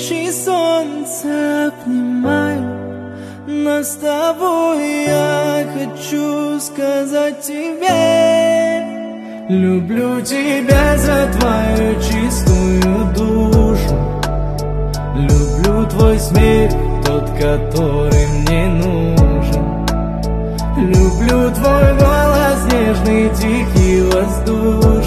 ночи солнце обнимаю, но с тобой я хочу сказать тебе: люблю тебя за твою чистую душу, люблю твой смех, тот, который мне нужен. Люблю твой голос нежный, тихий, воздушный.